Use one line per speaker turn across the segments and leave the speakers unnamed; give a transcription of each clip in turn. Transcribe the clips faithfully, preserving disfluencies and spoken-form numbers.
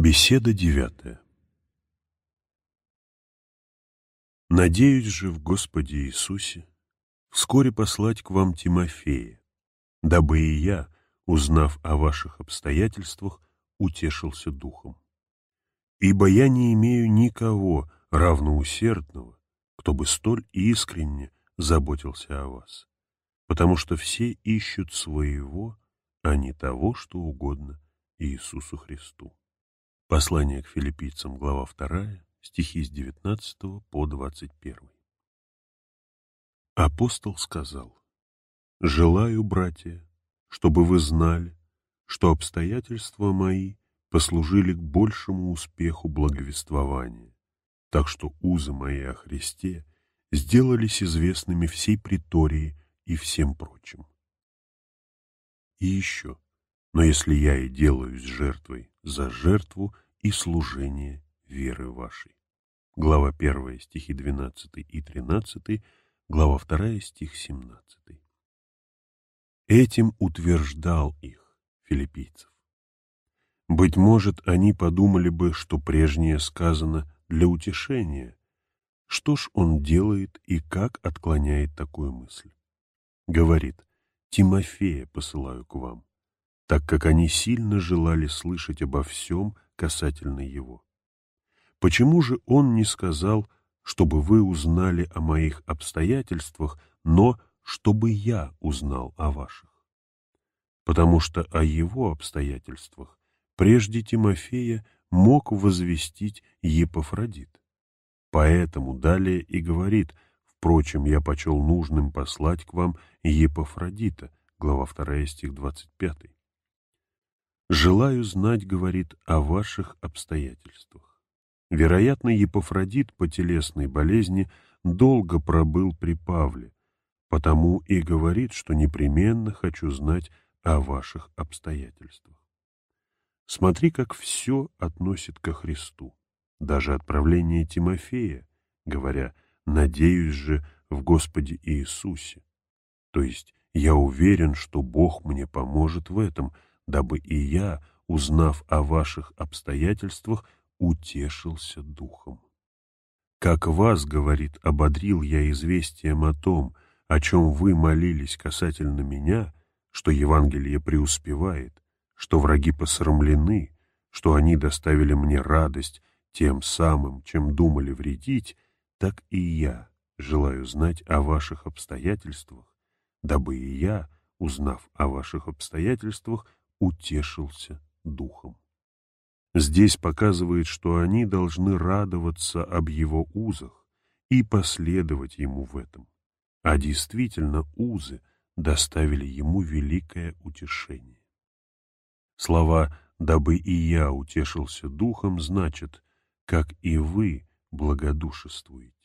Беседа девятая. Надеюсь же в Господе Иисусе вскоре послать к вам Тимофея, дабы и я, узнав о ваших обстоятельствах, утешился духом. Ибо я не имею никого равноусердного, кто бы столь искренне заботился о вас, потому что все ищут своего, а не того, что угодно Иисусу Христу. Послание к филиппийцам, глава вторая, стихи с девятнадцатого по двадцать первый. Апостол сказал: «Желаю, братья, чтобы вы знали, что обстоятельства мои послужили к большему успеху благовествования, так что узы мои о Христе сделались известными всей притории и всем прочим. И еще, но если я и делаюсь жертвой за жертву и служение веры вашей». Глава первая, стихи двенадцатый и тринадцатый, глава вторая, стих семнадцатый. Этим утверждал их, филиппийцев. Быть может, они подумали бы, что прежнее сказано для утешения. Что ж он делает и как отклоняет такую мысль? Говорит: «Тимофея посылаю к вам», так как они сильно желали слышать обо всем касательно его. Почему же он не сказал, чтобы вы узнали о моих обстоятельствах, но чтобы я узнал о ваших? Потому что о его обстоятельствах прежде Тимофея мог возвестить Епафродит. Поэтому далее и говорит: «Впрочем, я почел нужным послать к вам Епафродита», глава вторая, стих двадцать пятый. «Желаю знать, — говорит, — о ваших обстоятельствах». Вероятно, Епафродит по телесной болезни долго пробыл при Павле, потому и говорит, что непременно хочу знать о ваших обстоятельствах. Смотри, как все относит ко Христу, даже отправление Тимофея, говоря: «Надеюсь же в Господе Иисусе». То есть я уверен, что Бог мне поможет в этом, дабы и я, узнав о ваших обстоятельствах, утешился духом. Как вас, говорит, ободрил я известием о том, о чем вы молились касательно меня, что Евангелие преуспевает, что враги посрамлены, что они доставили мне радость тем самым, чем думали вредить, так и я желаю знать о ваших обстоятельствах, дабы и я, узнав о ваших обстоятельствах, утешился духом. Здесь показывает, что они должны радоваться об его узах и последовать ему в этом. А действительно, узы доставили ему великое утешение. Слова «дабы и я утешился духом» значат «как и вы благодушествуете».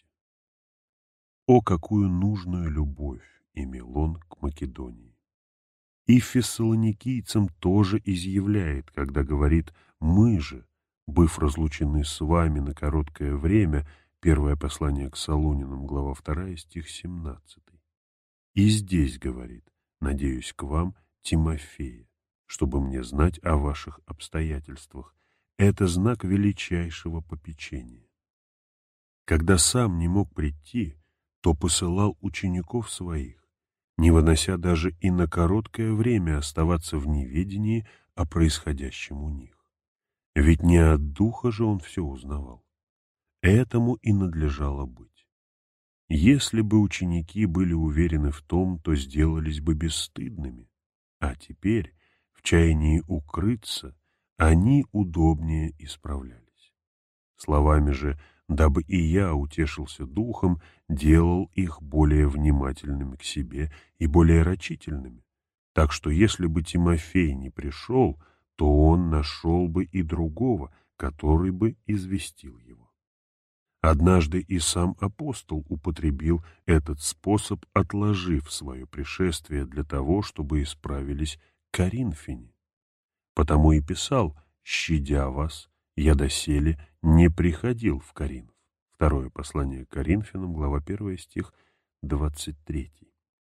О, какую нужную любовь имел он к Македонии! И фессалоникийцам тоже изъявляет, когда говорит: «Мы же, быв разлучены с вами на короткое время», первое послание к Солунянам, глава вторая, стих семнадцатый. И здесь говорит: «Надеюсь к вам Тимофея, чтобы мне знать о ваших обстоятельствах». Это знак величайшего попечения. Когда сам не мог прийти, то посылал учеников своих, не вынося даже и на короткое время оставаться в неведении о происходящем у них. Ведь не от духа же он все узнавал. Этому и надлежало быть. Если бы ученики были уверены в том, то сделались бы бесстыдными, а теперь, в чаянии укрыться, они удобнее исправлялись. Словами же «дабы и я утешился духом» делал их более внимательными к себе и более рачительными, так что если бы Тимофей не пришел, то он нашел бы и другого, который бы известил его. Однажды и сам апостол употребил этот способ, отложив свое пришествие для того, чтобы исправились коринфяне. Потому и писал: «Щадя вас, я доселе не приходил в Коринф». Второе послание к Коринфянам, глава первая, стих двадцать третий.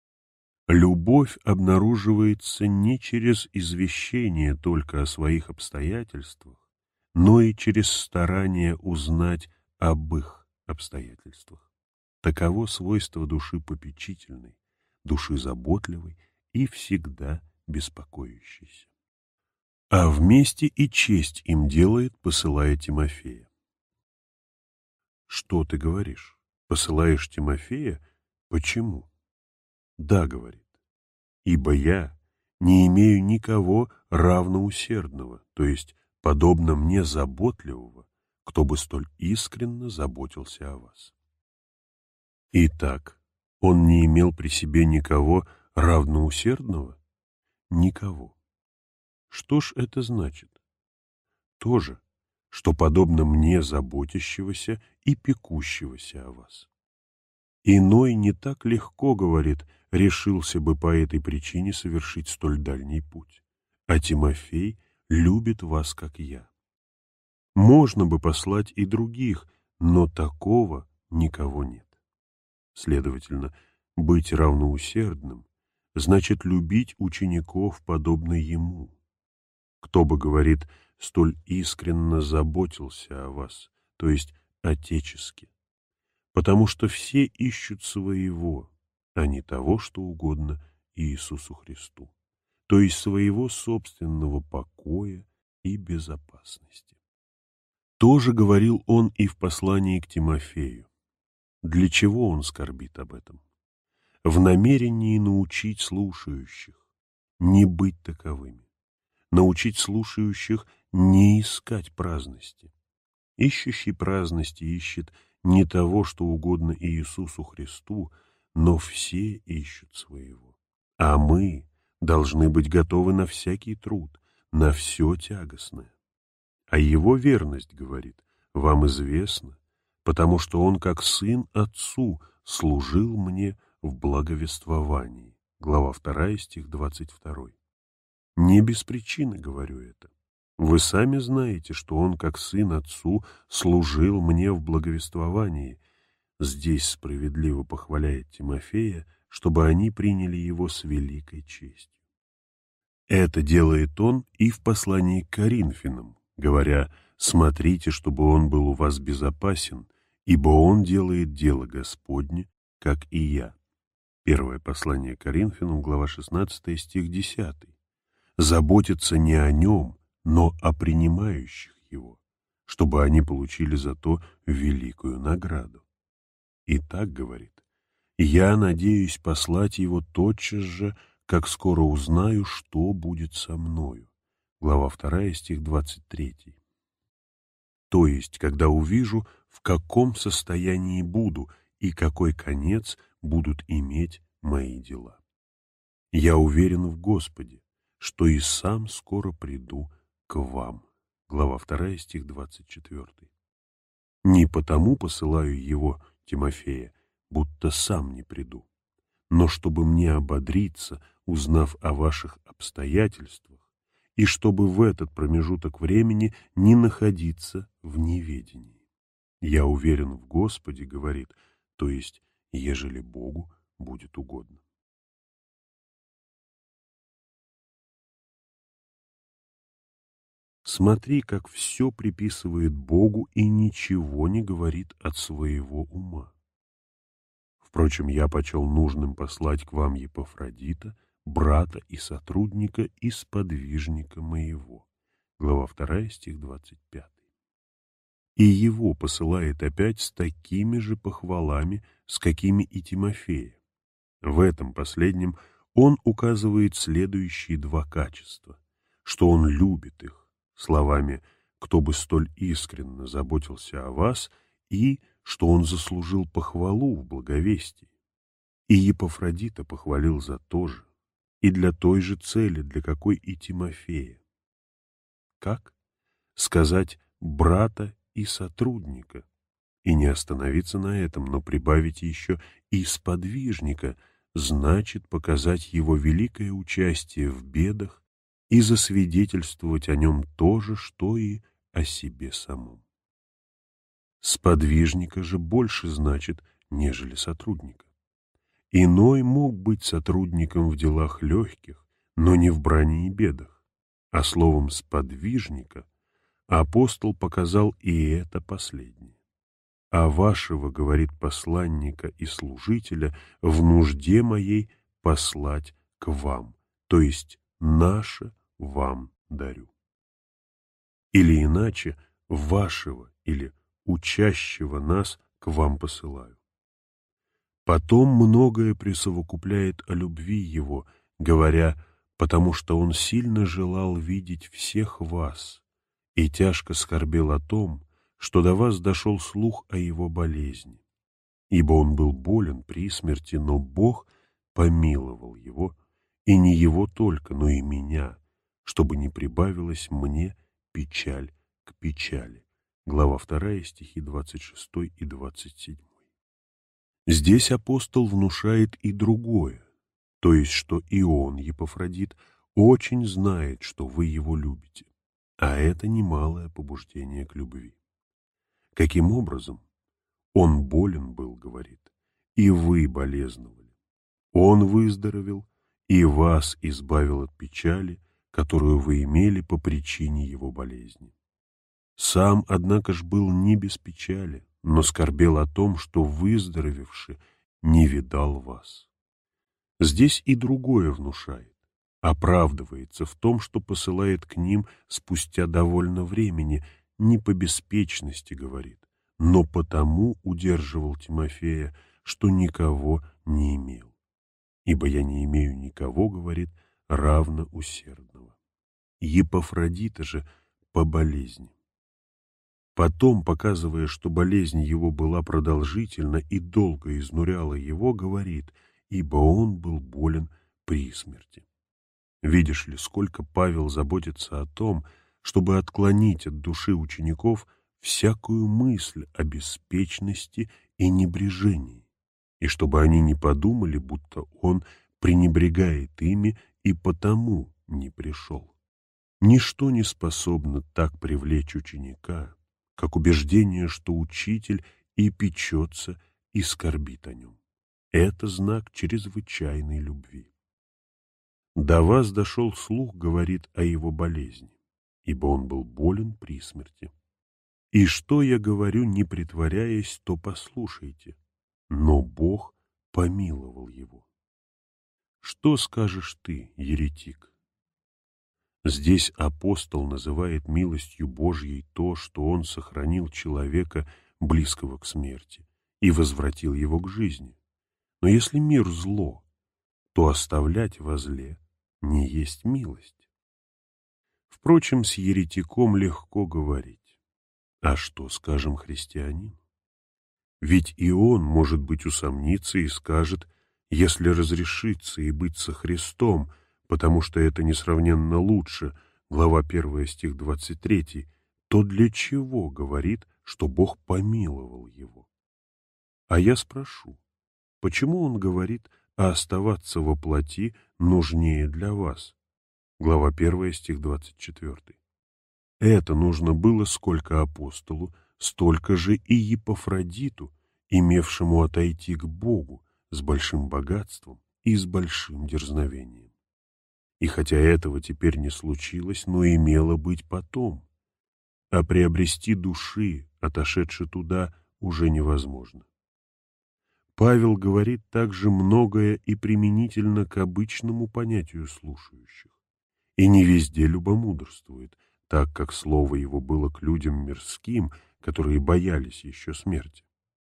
Любовь обнаруживается не через извещение только о своих обстоятельствах, но и через старание узнать об их обстоятельствах. Таково свойство души попечительной, души заботливой и всегда беспокоящейся. А вместе и честь им делает, посылая Тимофея. Что ты говоришь? Посылаешь Тимофея? Почему? Да, говорит, ибо я не имею никого равноусердного, то есть подобно мне заботливого, кто бы столь искренно заботился о вас. Итак, он не имел при себе никого равноусердного? Никого. Что ж это значит? То же, что подобно мне заботящегося и пекущегося о вас. Иной не так легко, говорит, решился бы по этой причине совершить столь дальний путь, а Тимофей любит вас, как я. Можно бы послать и других, но такого никого нет. Следовательно, быть равноусердным значит любить учеников, подобно ему. Кто бы, говорит, столь искренно заботился о вас, то есть отечески, потому что все ищут своего, а не того, что угодно Иисусу Христу, то есть своего собственного покоя и безопасности. Тоже говорил он и в послании к Тимофею. Для чего он скорбит об этом? В намерении научить слушающих не быть таковыми, научить слушающих не искать праздности. Ищущий праздности ищет не того, что угодно Иисусу Христу, но все ищут своего. А мы должны быть готовы на всякий труд, на все тягостное. А его верность, говорит, вам известна, потому что он, как сын отцу, служил мне в благовествовании. Глава вторая, стих двадцать второй. Не без причины говорю это. Вы сами знаете, что он, как сын отцу, служил мне в благовествовании. Здесь справедливо похваляет Тимофея, чтобы они приняли его с великой честью. Это делает он и в послании к Коринфянам, говоря: «Смотрите, чтобы он был у вас безопасен, ибо он делает дело Господне, как и я». Первое послание к Коринфянам, глава шестнадцатая, стих десятый. Заботиться не о нем, но о принимающих его, чтобы они получили за то великую награду. И так говорит: «Я надеюсь послать его тотчас же, как скоро узнаю, что будет со мною». Глава вторая, стих двадцать третий. То есть, когда увижу, в каком состоянии буду и какой конец будут иметь мои дела. Я уверен в Господе, что и сам скоро приду к вам. Глава вторая, стих двадцать четвёртый. Не потому посылаю его, Тимофея, будто сам не приду, но чтобы мне ободриться, узнав о ваших обстоятельствах, и чтобы в этот промежуток времени не находиться в неведении. Я уверен в Господе, говорит, то есть, ежели Богу будет угодно. Смотри, как все приписывает Богу и ничего не говорит от своего ума. Впрочем, я почел нужным послать к вам Епафродита, брата и сотрудника и сподвижника моего. Глава вторая, стих двадцать пятый. И его посылает опять с такими же похвалами, с какими и Тимофея. В этом последнем он указывает следующие два качества, что он любит их, словами «кто бы столь искренно заботился о вас», и что он заслужил похвалу в благовестии. И Епафродита похвалил за то же, и для той же цели, для какой и Тимофея. Как? Сказать «брата» и «сотрудника», и не остановиться на этом, но прибавить еще и «сподвижника», значит показать его великое участие в бедах и засвидетельствовать о нем то же, что и о себе самом. Сподвижника же больше значит, нежели сотрудника. Иной мог быть сотрудником в делах легких, но не в брани и бедах, а словом «сподвижника» Апостол показал и это последнее. А вашего, говорит, посланника и служителя, в нужде моей послать к вам, то есть наше вам дарю. Или иначе, вашего или учащего нас к вам посылаю. Потом многое присовокупляет о любви его, говоря, потому что он сильно желал видеть всех вас и тяжко скорбел о том, что до вас дошел слух о его болезни. Ибо он был болен при смерти, но Бог помиловал его, и не его только, но и меня, чтобы не прибавилась мне печаль к печали. Глава вторая, стихи двадцать шестой и двадцать седьмой. Здесь апостол внушает и другое, то есть, что и он, Епафродит, очень знает, что вы его любите, а это немалое побуждение к любви. Каким образом? Он болен был, говорит, и вы болезновали. Он выздоровел и вас избавил от печали, которую вы имели по причине его болезни. Сам, однако ж, был не без печали, но скорбел о том, что выздоровевший не видал вас. Здесь и другое внушает, оправдывается в том, что посылает к ним спустя довольно времени, не по беспечности, говорит, но потому удерживал Тимофея, что никого не имел. Ибо я не имею никого, говорит, равно усердного. Епафродита же по болезни. Потом, показывая, что болезнь его была продолжительна и долго изнуряла его, говорит, ибо он был болен при смерти. Видишь ли, сколько Павел заботится о том, чтобы отклонить от души учеников всякую мысль о беспечности и небрежении, и чтобы они не подумали, будто он пренебрегает ими и потому не пришел. Ничто не способно так привлечь ученика, как убеждение, что учитель и печется, и скорбит о нем. Это знак чрезвычайной любви. До вас дошел слух, говорит, о его болезни, ибо он был болен при смерти. И что я говорю, не притворяясь, то послушайте. Но Бог помиловал его. Что скажешь ты, еретик? Здесь апостол называет милостью Божьей то, что он сохранил человека, близкого к смерти, и возвратил его к жизни. Но если мир зло, то оставлять во зле не есть милость. Впрочем, с еретиком легко говорить. А что, скажем, христианин? Ведь и он, может быть, усомнится и скажет, если разрешиться и быть со Христом, потому что это несравненно лучше, глава первая, стих двадцать третий, то для чего говорит, что Бог помиловал его? А я спрошу, почему он говорит, а оставаться во плоти нужнее для вас? Глава первая, стих двадцать четвертый. Это нужно было сколько апостолу, столько же и Епафродиту, имевшему отойти к Богу с большим богатством и с большим дерзновением. И хотя этого теперь не случилось, но имело быть потом, а приобрести души, отошедшие туда, уже невозможно. Павел говорит также многое и применительно к обычному понятию слушающих, и не везде любомудрствует, так как слово его было к людям мирским, которые боялись еще смерти.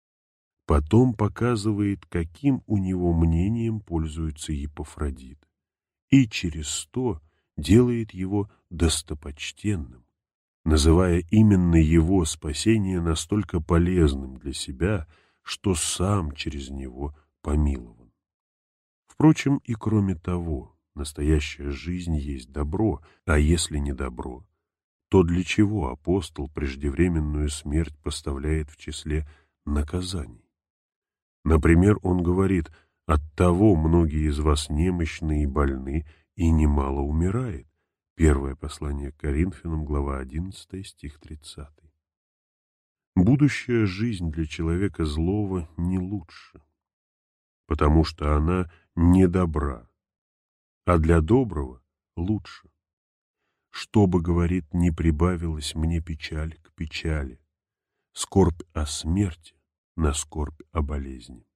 Потом показывает, каким у него мнением пользуется Епафродит, и через то делает его достопочтенным, называя именно его спасение настолько полезным для себя, что сам через него помилован. Впрочем, и кроме того, настоящая жизнь есть добро, а если не добро, то для чего апостол преждевременную смерть поставляет в числе наказаний? Например, он говорит, «Оттого многие из вас немощны и больны, и немало умирает». Первое послание к Коринфянам, глава одиннадцатая, стих тридцатый. Будущая жизнь для человека злого не лучше, потому что она не добра, а для доброго лучше. чтобы, говорит, не прибавилась мне печаль к печали, скорбь о смерти на скорбь о болезни.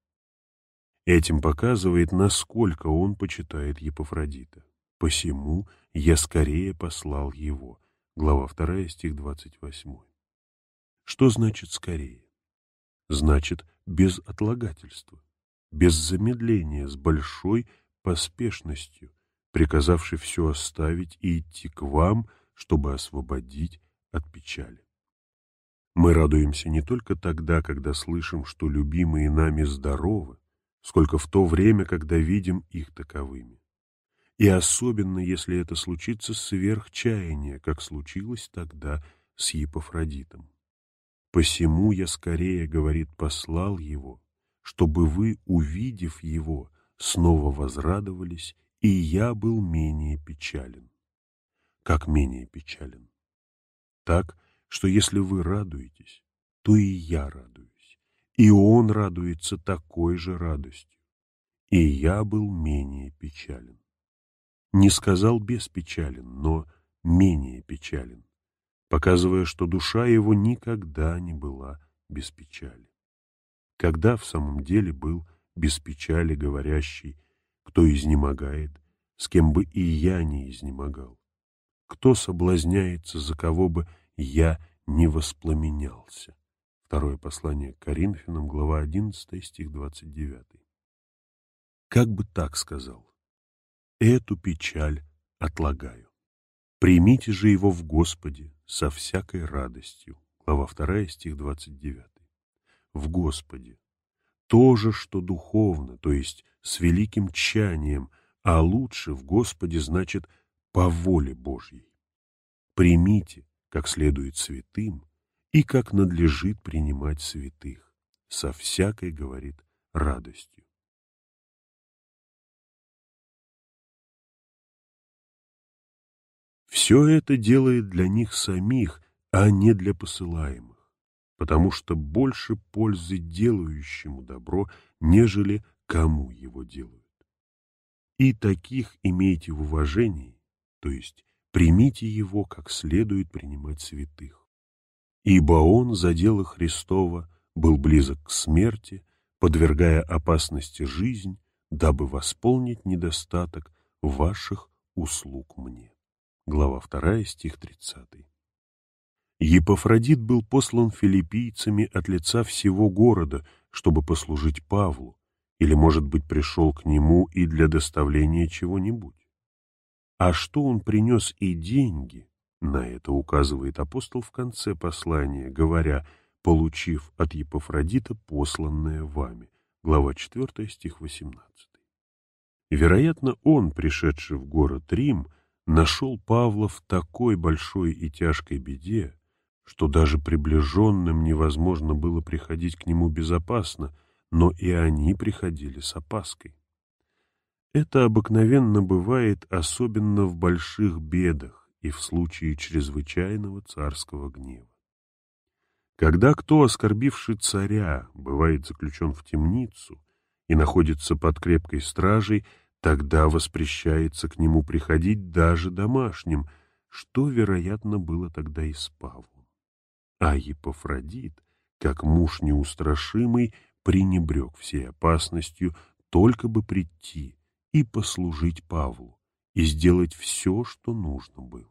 Этим показывает, насколько он почитает Епафродита. Посему я скорее послал его. Глава вторая, стих двадцать восьмой. Что значит «скорее»? Значит, без отлагательства, без замедления, с большой поспешностью, приказавший все оставить и идти к вам, чтобы освободить от печали. Мы радуемся не только тогда, когда слышим, что любимые нами здоровы, сколько в то время, когда видим их таковыми. И особенно, если это случится сверх чаяния, как случилось тогда с Епафродитом. «Посему я скорее, — говорит, — послал его, чтобы вы, увидев его, снова возрадовались, и я был менее печален». Как менее печален? Так, что если вы радуетесь, то и я радуюсь, и он радуется такой же радостью, и я был менее печален. Не сказал беспечален, но менее печален, показывая, что душа его никогда не была без печали. Когда в самом деле был без печали говорящий, кто изнемогает, с кем бы и я не изнемогал? Кто соблазняется, за кого бы я не воспламенялся? Второе послание к Коринфянам, глава одиннадцатая, стих двадцать девятый. Как бы так сказал: «Эту печаль отлагаю. Примите же его в Господе со всякой радостью». Глава вторая, стих двадцать девятый. В Господе. То же, что духовно, то есть с великим тщанием, а лучше в Господе значит по воле Божьей. Примите, как следует святым, и как надлежит принимать святых, со всякой, говорит, радостью. Все это делает для них самих, а не для посылаемых, потому что больше пользы делающему добро, нежели кому его делают. И таких имейте в уважении, то есть примите его, как следует принимать святых. Ибо он за дело Христова был близок к смерти, подвергая опасности жизнь, дабы восполнить недостаток ваших услуг мне. Глава вторая, стих тридцатый. Епафродит был послан филиппийцами от лица всего города, чтобы послужить Павлу, или, может быть, пришел к нему и для доставления чего-нибудь. А что он принес и деньги, на это указывает апостол в конце послания, говоря: «получив от Епафродита посланное вами». Глава четвёртая, стих восемнадцатый. Вероятно, он, пришедший в город Рим, нашел Павла в такой большой и тяжкой беде, что даже приближенным невозможно было приходить к нему безопасно, но и они приходили с опаской. Это обыкновенно бывает особенно в больших бедах и в случае чрезвычайного царского гнева. Когда кто, оскорбивший царя, бывает заключен в темницу и находится под крепкой стражей, тогда воспрещается к нему приходить даже домашним, что, вероятно, было тогда и с Павлом. А Епафродит, как муж неустрашимый, пренебрег всей опасностью, только бы прийти и послужить Павлу, и сделать все, что нужно было.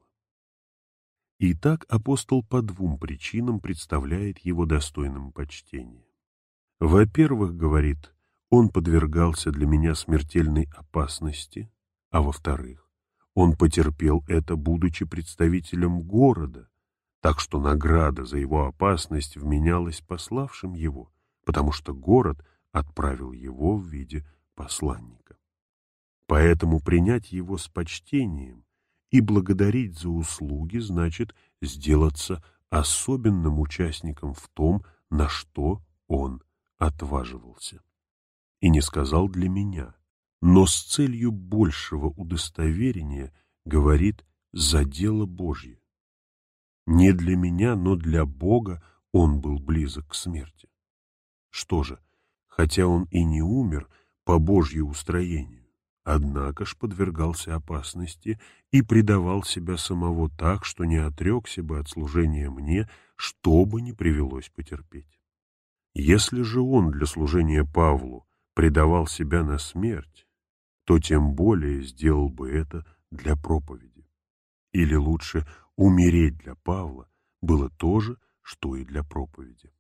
Итак, апостол по двум причинам представляет его достойным почтения. Во-первых, говорит, он подвергался для меня смертельной опасности, а во-вторых, он потерпел это, будучи представителем города, так что награда за его опасность вменялась пославшим его, потому что город отправил его в виде посланника. Поэтому принять его с почтением и благодарить за услуги значит сделаться особенным участником в том, на что он отваживался. И не сказал для меня, но с целью большего удостоверения говорит за дело Божье. Не для меня, но для Бога он был близок к смерти. Что же, хотя он и не умер по Божью устроению, однако ж подвергался опасности и предавал себя самого так, что не отрекся бы от служения мне, что бы ни привелось потерпеть. Если же он для служения Павлу предавал себя на смерть, то тем более сделал бы это для проповеди. Или лучше, умереть для Павла было то же, что и для проповеди.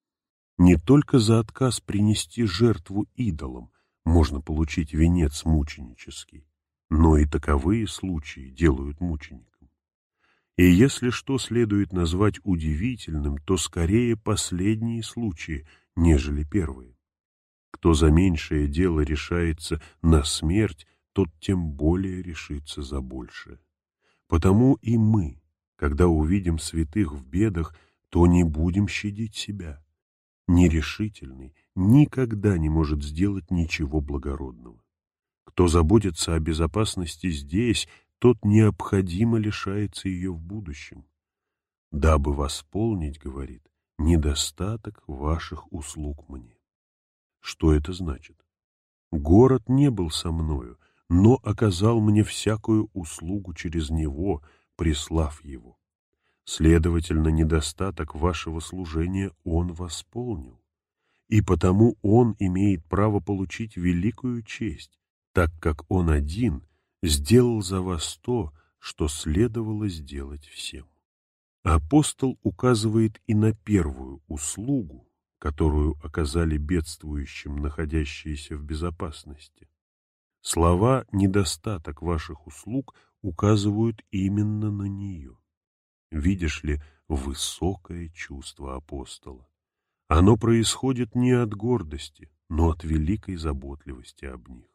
Не только за отказ принести жертву идолам можно получить венец мученический, но и таковые случаи делают мучеником. И если что следует назвать удивительным, то скорее последние случаи, нежели первые. Кто за меньшее дело решается на смерть, тот тем более решится за большее. Потому и мы, когда увидим святых в бедах, то не будем щадить себя. Нерешительный никогда не может сделать ничего благородного. Кто заботится о безопасности здесь, тот необходимо лишается ее в будущем. Дабы восполнить, говорит, недостаток ваших услуг мне. Что это значит? Город не был со мною, но оказал мне всякую услугу через него, прислав его. Следовательно, недостаток вашего служения он восполнил, и потому он имеет право получить великую честь, так как он один сделал за вас то, что следовало сделать всем. Апостол указывает и на первую услугу, которую оказали бедствующим, находящиеся в безопасности. Слова «недостаток ваших услуг» указывают именно на нее. Видишь ли, высокое чувство апостола. Оно происходит не от гордости, но от великой заботливости об них.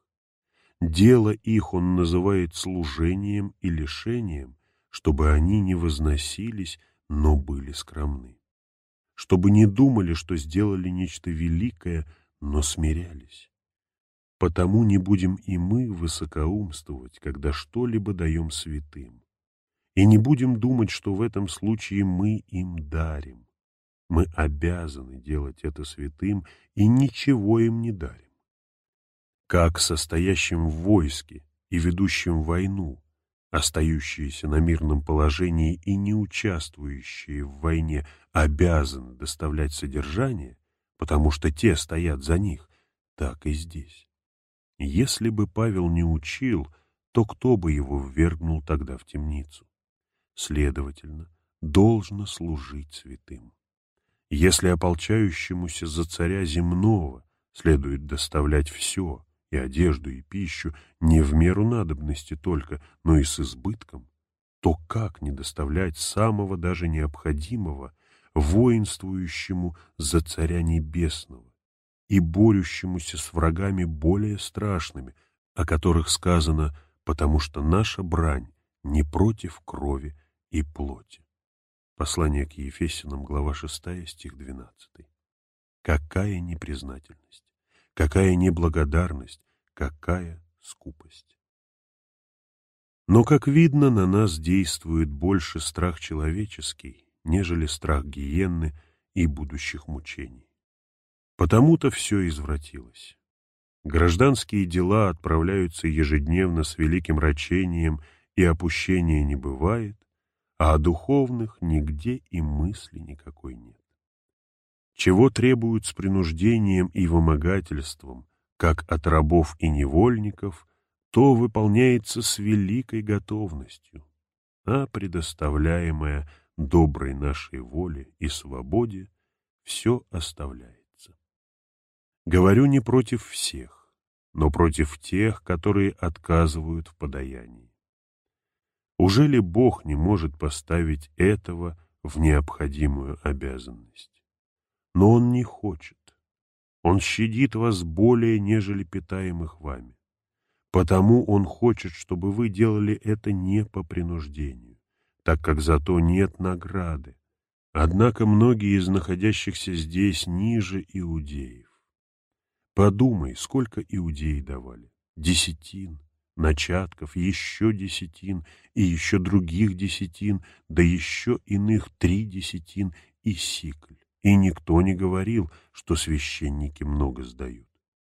Дело их он называет служением и лишением, чтобы они не возносились, но были скромны. Чтобы не думали, что сделали нечто великое, но смирялись. Потому не будем и мы высокоумствовать, когда что-либо даем святым. И не будем думать, что в этом случае мы им дарим. Мы обязаны делать это святым и ничего им не дарим. Как состоящим в войске и ведущим войну, остающиеся на мирном положении и не участвующие в войне обязаны доставлять содержание, потому что те стоят за них, так и здесь. Если бы Павел не учил, то кто бы его ввергнул тогда в темницу? Следовательно, должно служить святым. Если ополчающемуся за царя земного следует доставлять все, и одежду, и пищу, не в меру надобности только, но и с избытком, то как не доставлять самого даже необходимого воинствующему за царя небесного и борющемуся с врагами более страшными, о которых сказано, потому что наша брань не против крови и плоти. Послание к Ефесянам, глава шестая, стих двенадцатый. Какая непризнательность, какая неблагодарность, какая скупость. Но, как видно, на нас действует больше страх человеческий, нежели страх гиенны и будущих мучений. Потому-то все извратилось. Гражданские дела отправляются ежедневно с великим рачением, и опущения не бывает, а о духовных нигде и мысли никакой нет. Чего требуют с принуждением и вымогательством, как от рабов и невольников, то выполняется с великой готовностью, а предоставляемое доброй нашей воле и свободе все оставляется. Говорю не против всех, но против тех, которые отказывают в подаянии. Уже ли Бог не может поставить этого в необходимую обязанность? Но Он не хочет. Он щадит вас более, нежели питаемых вами. Потому Он хочет, чтобы вы делали это не по принуждению, так как за то нет награды. Однако многие из находящихся здесь ниже иудеев. Подумай, сколько иудеи давали? Десятин, начатков, еще десятин, и еще других десятин, да еще иных три десятин и сикль. И никто не говорил, что священники много сдают.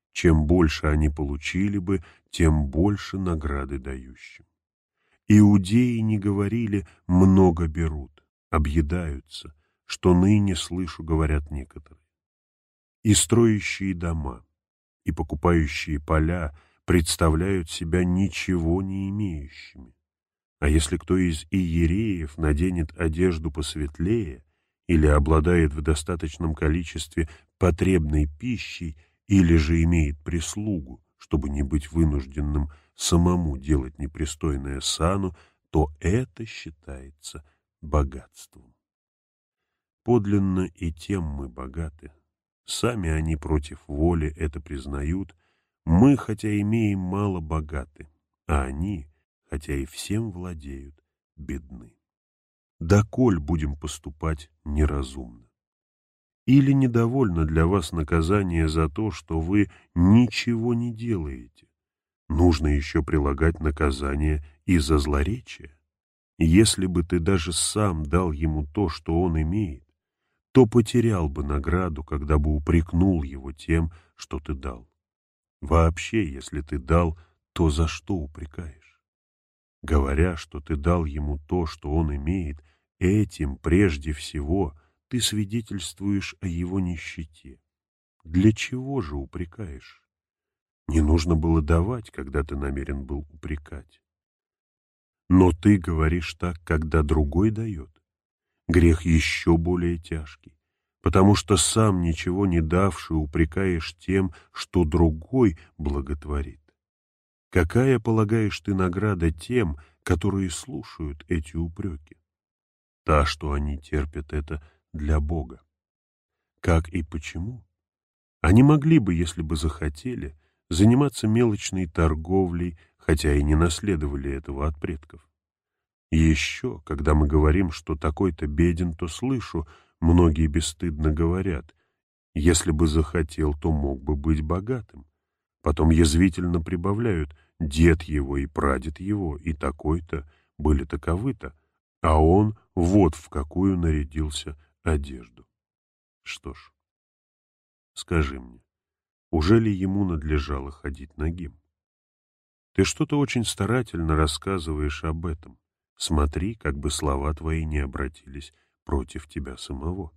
Чем больше они получили бы, тем больше награды дающим. Иудеи не говорили «много берут», объедаются, что ныне слышу, говорят некоторые. И строящие дома, и покупающие поля представляют себя ничего не имеющими. А если кто из иереев наденет одежду посветлее или обладает в достаточном количестве потребной пищей, или же имеет прислугу, чтобы не быть вынужденным самому делать непристойное сану, то это считается богатством. Подлинно и тем мы богаты. Сами они против воли это признают. Мы, хотя имеем мало, богаты, а они, хотя и всем владеют, бедны. Доколь будем поступать неразумно? Или недовольно для вас наказание за то, что вы ничего не делаете? Нужно еще прилагать наказание и за злоречие. Если бы ты даже сам дал ему то, что он имеет, то потерял бы награду, когда бы упрекнул его тем, что ты дал. Вообще, если ты дал, то за что упрекаешь? Говоря, что ты дал ему то, что он имеет, этим прежде всего ты свидетельствуешь о его нищете. Для чего же упрекаешь? Не нужно было давать, когда ты намерен был упрекать. Но ты говоришь так, когда другой дает. Грех еще более тяжкий, потому что сам ничего не давший упрекаешь тем, что другой благотворит. Какая, полагаешь ты, награда тем, которые слушают эти упреки? Та, что они терпят это для Бога. Как и почему? Они могли бы, если бы захотели, заниматься мелочной торговлей, хотя и не наследовали этого от предков. И еще, когда мы говорим, что такой-то беден, то слышу, многие бесстыдно говорят, если бы захотел, то мог бы быть богатым. Потом язвительно прибавляют, дед его и прадед его, и такой-то, были таковы-то, а он вот в какую нарядился одежду. Что ж, скажи мне, уже ли ему надлежало ходить нагим? Ты что-то очень старательно рассказываешь об этом. Смотри, как бы слова твои не обратились против тебя самого.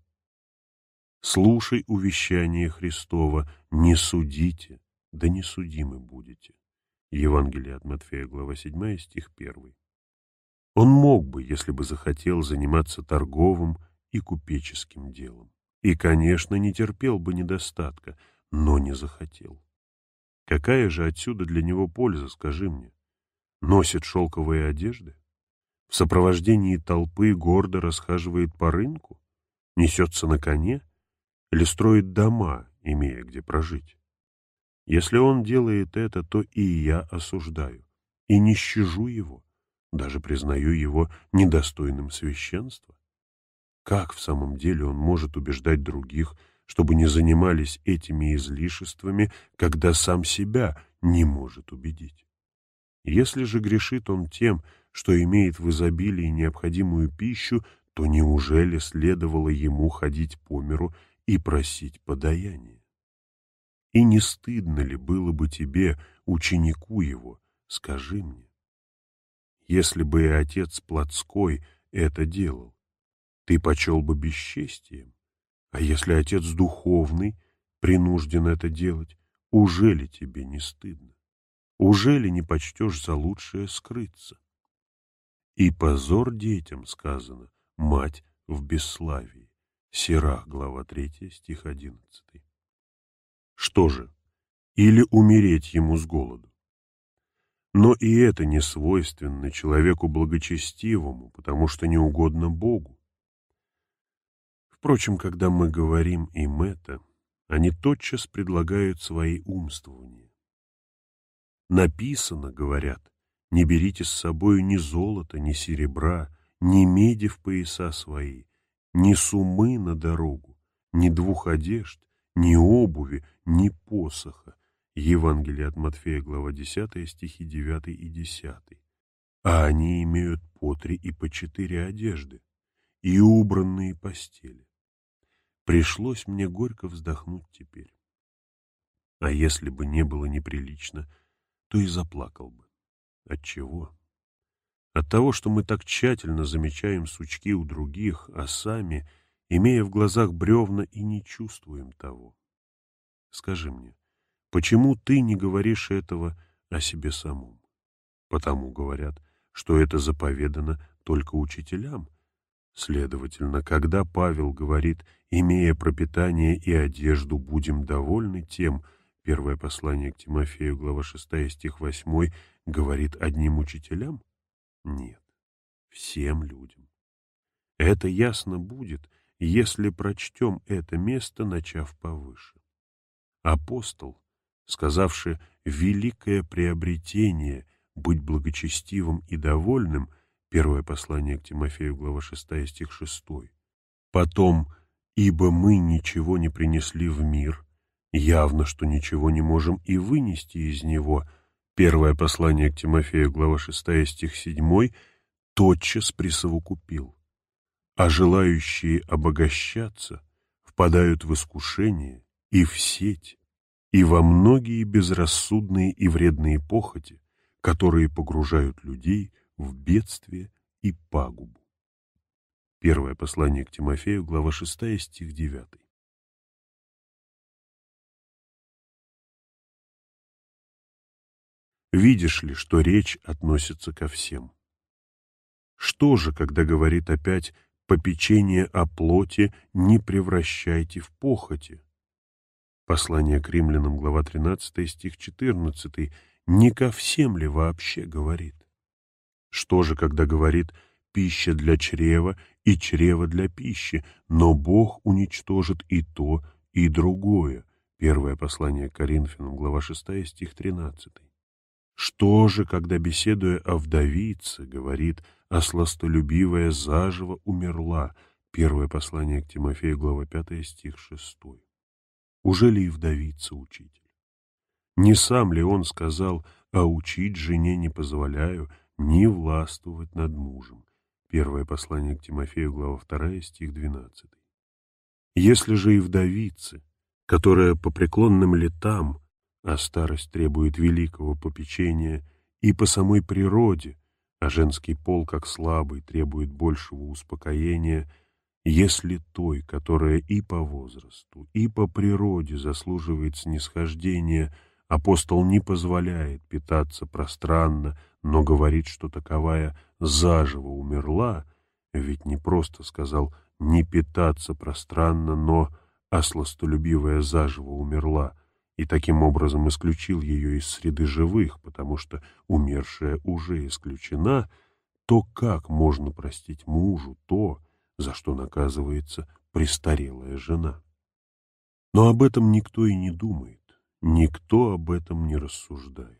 Слушай увещание Христова, не судите, да не судимы будете. Евангелие от Матфея, глава седьмая, стих первый. Он мог бы, если бы захотел, заниматься торговым и купеческим делом. И, конечно, не терпел бы недостатка, но не захотел. Какая же отсюда для него польза, скажи мне? Носит шелковые одежды? В сопровождении толпы гордо расхаживает по рынку? Несется на коне? Или строит дома, имея где прожить? Если он делает это, то и я осуждаю, и не щажу его, даже признаю его недостойным священства. Как в самом деле он может убеждать других, чтобы не занимались этими излишествами, когда сам себя не может убедить? Если же грешит он тем, что имеет в изобилии необходимую пищу, то неужели следовало ему ходить по миру и просить подаяния? И не стыдно ли было бы тебе, ученику его, скажи мне? Если бы и отец плотской это делал, ты почел бы бесчестием, а если отец духовный принужден это делать, уже ли тебе не стыдно? Уже ли не почтешь за лучшее скрыться? И позор детям, сказано, мать в бесславии. Сирах, глава третья, стих одиннадцатый. Что же, или умереть ему с голоду? Но и это не свойственно человеку благочестивому, потому что не угодно Богу. Впрочем, когда мы говорим им это, они тотчас предлагают свои умствования. Написано, говорят, не берите с собою ни золота, ни серебра, ни меди в пояса свои, ни сумы на дорогу, ни двух одежд, ни обуви, ни посоха. Евангелие от Матфея, глава десятая, стихи девятый и десятый. А они имеют по три и по четыре одежды и убранные постели. Пришлось мне горько вздохнуть теперь. А если бы не было неприлично, то и заплакал бы. Отчего? От того, что мы так тщательно замечаем сучки у других, а сами, имея в глазах бревна, и не чувствуем того. Скажи мне, почему ты не говоришь этого о себе самом? Потому говорят, что это заповедано только учителям. Следовательно, когда Павел говорит, имея пропитание и одежду, будем довольны тем, первое послание к Тимофею, глава шестая, стих восьмой, говорит одним учителям? Нет, всем людям. Это ясно будет, если прочтем это место, начав повыше. Апостол, сказавший «великое приобретение быть благочестивым и довольным», первое послание к Тимофею, глава шестая, стих шестой. Потом, ибо мы ничего не принесли в мир, явно, что ничего не можем и вынести из него, первое послание к Тимофею, глава шестая, стих седьмой, тотчас присовокупил. А желающие обогащаться впадают в искушение и в сеть, и во многие безрассудные и вредные похоти, которые погружают людей в бедствие и пагубу. Первое послание к Тимофею, глава шестая, стих девятый. Видишь ли, что речь относится ко всем? Что же, когда говорит опять «попечение о плоти не превращайте в похоти»? Послание к римлянам, глава тринадцатая, стих четырнадцатый, не ко всем ли вообще говорит? Что же, когда говорит «пища для чрева и чрево для пищи», но Бог уничтожит и то, и другое? Первое послание к Коринфянам, глава шестая, стих тринадцатый. Что же, когда, беседуя о вдовице, говорит «а сластолюбивая заживо умерла»? Первое послание к Тимофею, глава пятая, стих шестой. Уже ли и вдовица учитель? Не сам ли он сказал «а учить жене не позволяю, ни властвовать над мужем»? Первое послание к Тимофею, глава вторая, стих двенадцатый. Если же и вдовицы, которая по преклонным летам, а старость требует великого попечения, и по самой природе, а женский пол, как слабый, требует большего успокоения, если той, которая и по возрасту, и по природе заслуживает снисхождения, апостол не позволяет питаться пространно, но говорит, что таковая заживо умерла, ведь не просто сказал «не питаться пространно», но «а сластолюбивая заживо умерла», и таким образом исключил ее из среды живых, потому что умершая уже исключена, то как можно простить мужу то, за что наказывается престарелая жена? Но об этом никто и не думает, никто об этом не рассуждает.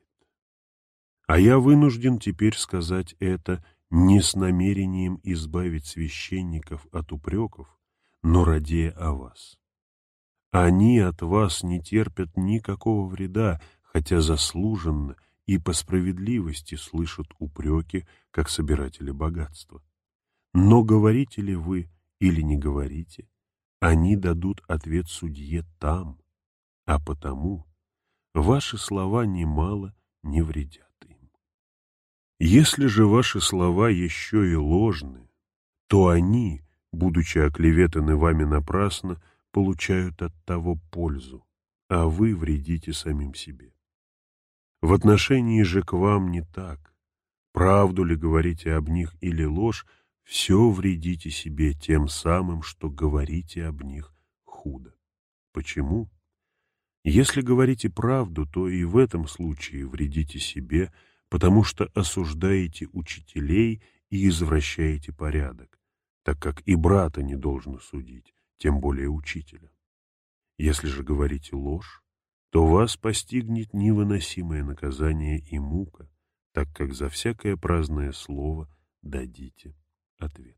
А я вынужден теперь сказать это не с намерением избавить священников от упреков, но радея о вас. Они от вас не терпят никакого вреда, хотя заслуженно и по справедливости слышат упреки, как собиратели богатства. Но говорите ли вы или не говорите, они дадут ответ судье там, а потому ваши слова немало не вредят им. Если же ваши слова еще и ложны, то они, будучи оклеветаны вами напрасно, получают от того пользу, а вы вредите самим себе. В отношении же к вам не так. Правду ли говорите об них или ложь, все вредите себе тем самым, что говорите об них худо. Почему? Если говорите правду, то и в этом случае вредите себе, потому что осуждаете учителей и извращаете порядок, так как и брата не должно судить, тем более учителя. Если же говорите ложь, то вас постигнет невыносимое наказание и мука, так как за всякое праздное слово дадите ответ.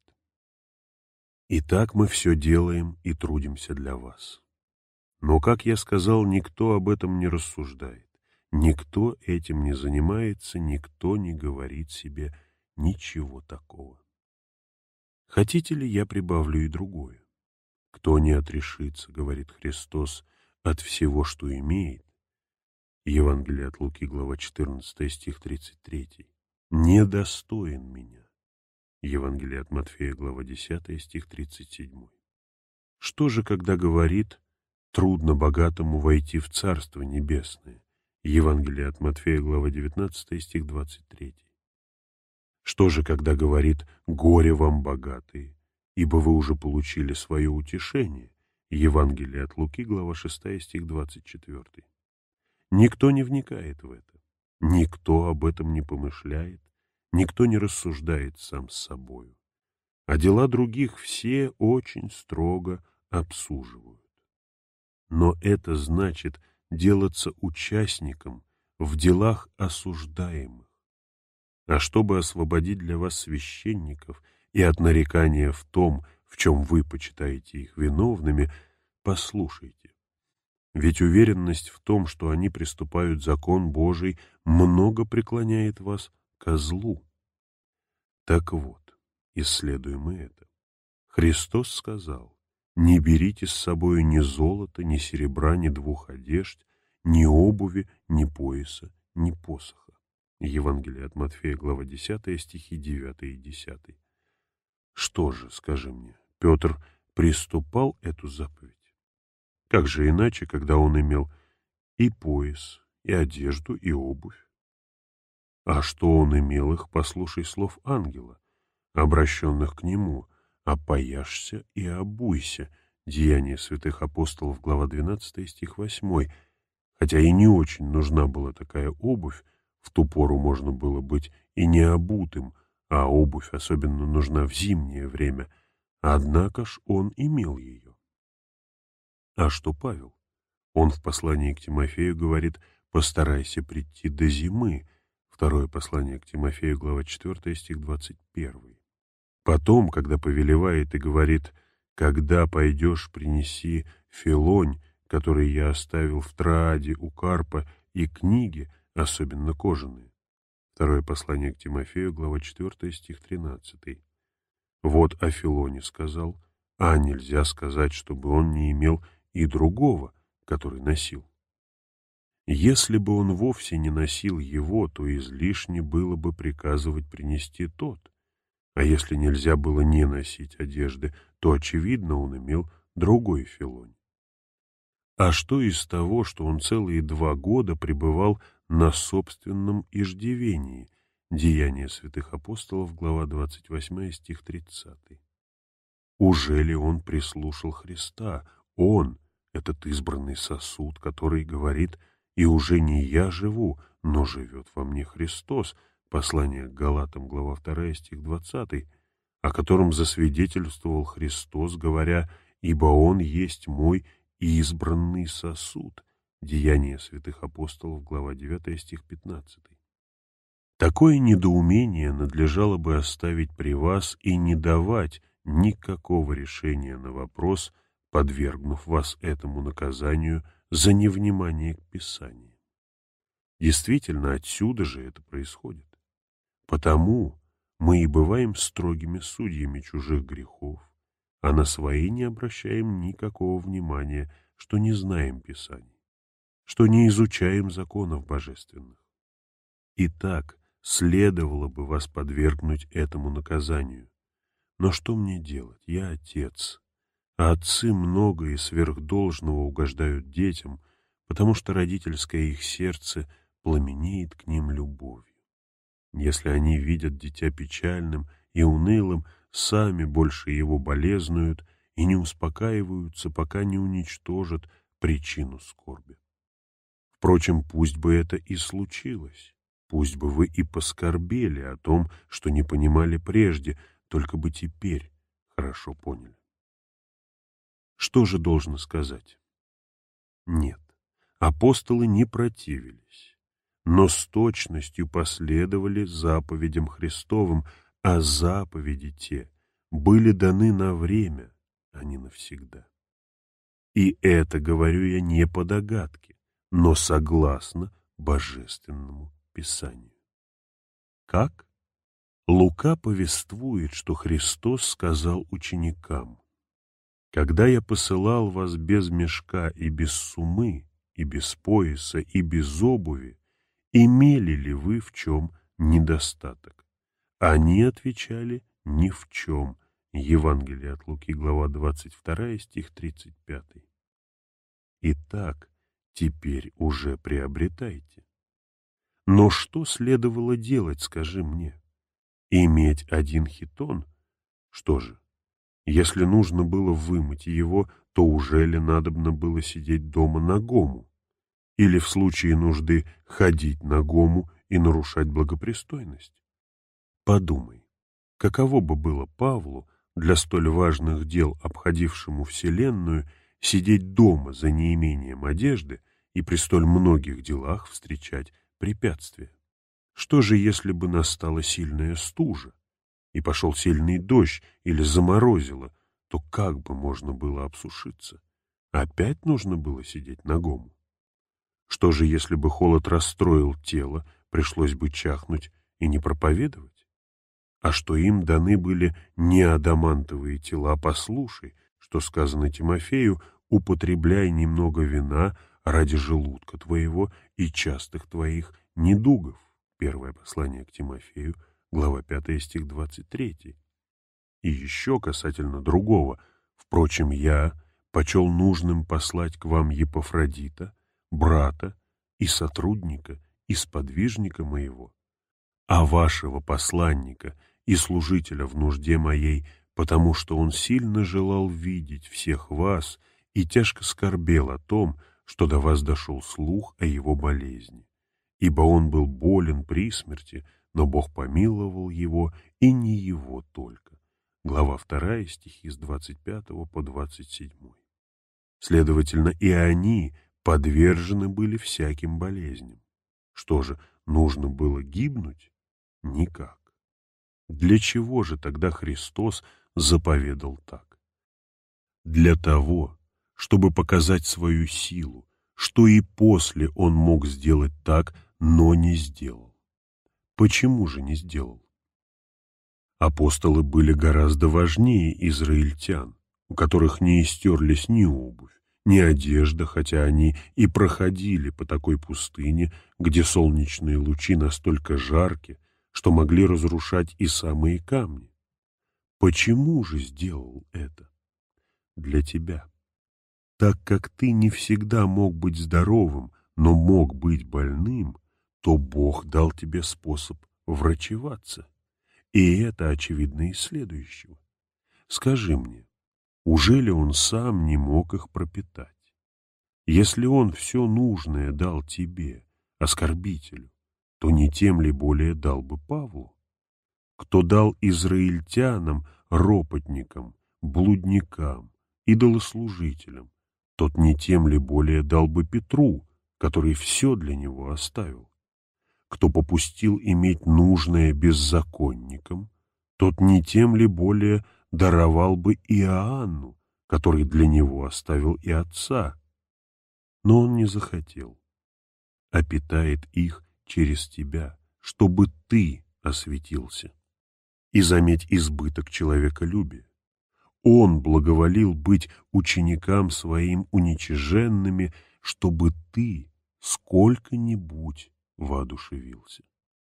Итак, мы все делаем и трудимся для вас. Но, как я сказал, никто об этом не рассуждает, никто этим не занимается, никто не говорит себе ничего такого. Хотите ли, я прибавлю и другое? Кто не отрешится, говорит Христос, от всего, что имеет, Евангелие от Луки, глава четырнадцатая, стих тридцать третий. Недостоин меня. Евангелие от Матфея, глава десятая, стих тридцать седьмой. Что же, когда говорит: трудно богатому войти в Царство Небесное? Евангелие от Матфея, глава девятнадцатая, стих двадцать третий. Что же, когда говорит: горе вам, богатые, ибо вы уже получили свое утешение? Евангелие от Луки, глава шестая, стих двадцать четвертый. Никто не вникает в это, никто об этом не помышляет, никто не рассуждает сам с собою, а дела других все очень строго обсуживают. Но это значит делаться участником в делах осуждаемых. А чтобы освободить для вас священников и от нарекания в том, в чем вы почитаете их виновными, послушайте. Ведь уверенность в том, что они приступают закон Божий, много преклоняет вас ко злу. Так вот, исследуем мы это. Христос сказал: «Не берите с собою ни золота, ни серебра, ни двух одежд, ни обуви, ни пояса, ни посоха». Евангелие от Матфея, глава десятая, стихи девятый и десятый. Что же, скажи мне, Петр приступал эту заповедь? Как же иначе, когда он имел и пояс, и одежду, и обувь? А что он имел их, послушай слов ангела, обращенных к нему: «Опояшься и обуйся». Деяния святых апостолов, глава двенадцатая, стих восьмой. Хотя и не очень нужна была такая обувь, в ту пору можно было быть и не обутым, а обувь особенно нужна в зимнее время, однако ж он имел ее. А что Павел? Он в послании к Тимофею говорит: «Постарайся прийти до зимы». Второе послание к Тимофею, глава четвертая, стих двадцать первый. Потом, когда повелевает и говорит: «Когда пойдешь, принеси филонь, который я оставил в Трааде у Карпа, и книги, особенно кожаные». Второе послание к Тимофею, глава четвертая, стих тринадцатый. Вот о Филоне сказал: «А нельзя сказать, чтобы он не имел и другого, который носил». Если бы он вовсе не носил его, то излишне было бы приказывать принести тот. А если нельзя было не носить одежды, то, очевидно, он имел другой филонь. А что из того, что он целые два года пребывал на собственном иждивении? Деяния святых апостолов, глава двадцать восьмая, стих тридцатый. Уже ли он прислушал Христа? Он, этот избранный сосуд, который говорит: «И уже не я живу, но живет во мне Христос». Послание к Галатам, глава вторая, стих двадцатый, о котором засвидетельствовал Христос, говоря: «Ибо Он есть мой избранный сосуд». Деяния святых апостолов, глава девятая, стих пятнадцатый. Такое недоумение надлежало бы оставить при вас и не давать никакого решения на вопрос, подвергнув вас этому наказанию за невнимание к Писанию. Действительно, отсюда же это происходит. Потому мы и бываем строгими судьями чужих грехов, а на свои не обращаем никакого внимания, что не знаем Писаний, что не изучаем законов божественных. Итак, следовало бы вас подвергнуть этому наказанию. Но что мне делать? Я отец, а отцы много и сверхдолжного угождают детям, потому что родительское их сердце пламенеет к ним любовью. Если они видят дитя печальным и унылым, сами больше его болезнуют и не успокаиваются, пока не уничтожат причину скорби. Впрочем, пусть бы это и случилось, пусть бы вы и поскорбели о том, что не понимали прежде, только бы теперь хорошо поняли. Что же должно сказать? Нет, апостолы не противились, но с точностью последовали заповедям Христовым, а заповеди те были даны на время, а не навсегда. И это говорю я не по догадке, но согласно Божественному Писанию. Как? Лука повествует, что Христос сказал ученикам: «Когда я посылал вас без мешка и без суммы, и без пояса, и без обуви, имели ли вы в чем недостаток? Они отвечали: ни в чем. Евангелие от Луки, глава двадцать вторая, стих тридцать пятый. Итак, теперь уже приобретайте. Но что следовало делать, скажи мне? Иметь один хитон? Что же, если нужно было вымыть его, то уже ли надобно было сидеть дома нагому? Или в случае нужды ходить нагому и нарушать благопристойность? Подумай, каково бы было Павлу, для столь важных дел, обходившему вселенную, сидеть дома за неимением одежды и при столь многих делах встречать препятствия? Что же, если бы настала сильная стужа, и пошел сильный дождь или заморозило, то как бы можно было обсушиться? Опять нужно было сидеть нагому. Что же, если бы холод расстроил тело, пришлось бы чахнуть и не проповедовать? А что им даны были не адамантовые тела, послушай, что сказано Тимофею: употребляй немного вина ради желудка твоего и частых твоих недугов. Первое послание к Тимофею, глава пятая, стих двадцать третий. И еще касательно другого: впрочем, я почел нужным послать к вам Епафродита, брата и сотрудника, и сподвижника моего, а вашего посланника и служителя в нужде моей, потому что он сильно желал видеть всех вас и тяжко скорбел о том, что до вас дошел слух о его болезни. Ибо он был болен при смерти, но Бог помиловал его, и не его только. Глава вторая, стихи с двадцать пятого по двадцать седьмой. Следовательно, и они подвержены были всяким болезням. Что же, нужно было гибнуть? Никак. Для чего же тогда Христос заповедал так? Для того, чтобы показать свою силу, что и после Он мог сделать так, но не сделал. Почему же не сделал? Апостолы были гораздо важнее израильтян, у которых не истерлись ни обувь, ни одежда, хотя они и проходили по такой пустыне, где солнечные лучи настолько жарки, что могли разрушать и самые камни. Почему же сделал это? Для тебя. Так как ты не всегда мог быть здоровым, но мог быть больным, то Бог дал тебе способ врачеваться. И это очевидно из следующего. Скажи мне, ужели Он сам не мог их пропитать? Если Он все нужное дал тебе, оскорбителю, то не тем ли более дал бы Павлу? Кто дал израильтянам, ропотникам, блудникам, идолослужителям, тот не тем ли более дал бы Петру, который все для него оставил? Кто попустил иметь нужное беззаконникам, тот не тем ли более даровал бы Иоанну, который для него оставил и отца? Но он не захотел, а питает их через тебя, чтобы ты осветился. И заметь избыток человеколюбия. Он благоволил быть ученикам своим уничиженными, чтобы ты сколько-нибудь воодушевился.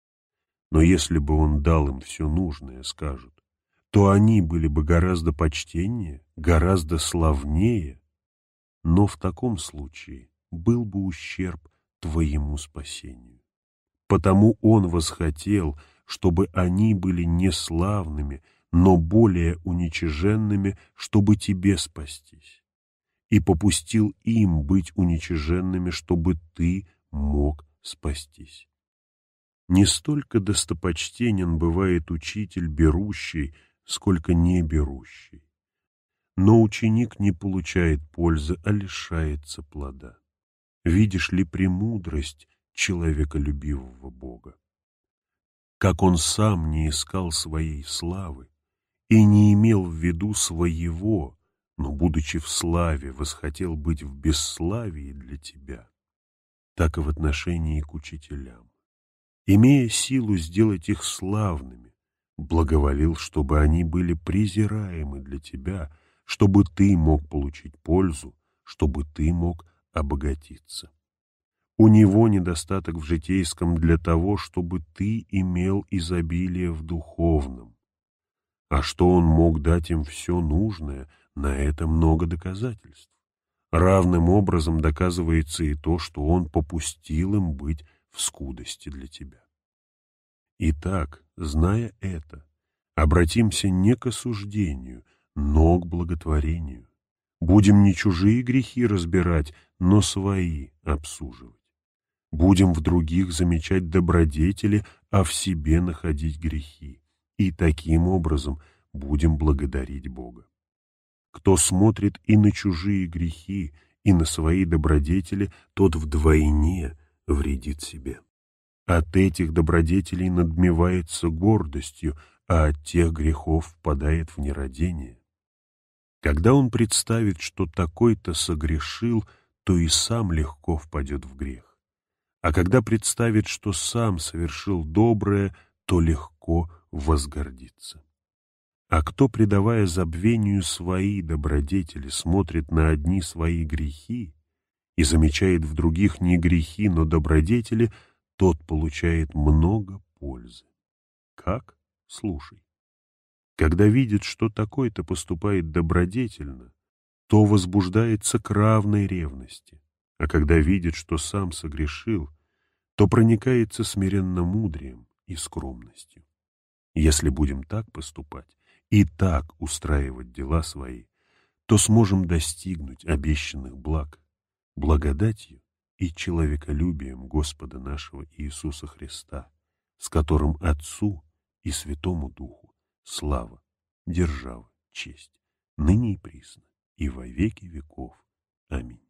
Но если бы он дал им все нужное, скажут, то они были бы гораздо почтеннее, гораздо славнее, но в таком случае был бы ущерб твоему спасению. Потому он восхотел, чтобы они были не славными, но более уничиженными, чтобы тебе спастись, и попустил им быть уничиженными, чтобы ты мог спастись. Не столько достопочтенен бывает учитель берущий, сколько не берущий. Но ученик не получает пользы, а лишается плода. Видишь ли премудрость человеколюбивого Бога? Как он сам не искал своей славы и не имел в виду своего, но, будучи в славе, восхотел быть в бесславии для тебя, так и в отношении к учителям. Имея силу сделать их славными, благоволил, чтобы они были презираемы для тебя, чтобы ты мог получить пользу, чтобы ты мог обогатиться. У него недостаток в житейском для того, чтобы ты имел изобилие в духовном. А что он мог дать им все нужное, на это много доказательств. Равным образом доказывается и то, что он попустил им быть в скудости для тебя. Итак, зная это, обратимся не к осуждению, но к благотворению. Будем не чужие грехи разбирать, но свои обсуживать. Будем в других замечать добродетели, а в себе находить грехи. И таким образом будем благодарить Бога. Кто смотрит и на чужие грехи, и на свои добродетели, тот вдвойне вредит себе. От этих добродетелей надмевается гордостью, а от тех грехов впадает в нерадение. Когда он представит, что такой-то согрешил, то и сам легко впадет в грех. А когда представит, что сам совершил доброе, то легко возгордится. А кто, предавая забвению свои добродетели, смотрит на одни свои грехи и замечает в других не грехи, но добродетели, тот получает много пользы. Как? Слушай. Когда видит, что такой-то поступает добродетельно, то возбуждается к равной ревности, а когда видит, что сам согрешил, то проникается смиренно-мудрием и скромностью. Если будем так поступать и так устраивать дела свои, то сможем достигнуть обещанных благ благодатью и человеколюбием Господа нашего Иисуса Христа, с которым Отцу и Святому Духу слава, держава, честь, ныне и присно, и во веки веков. Аминь.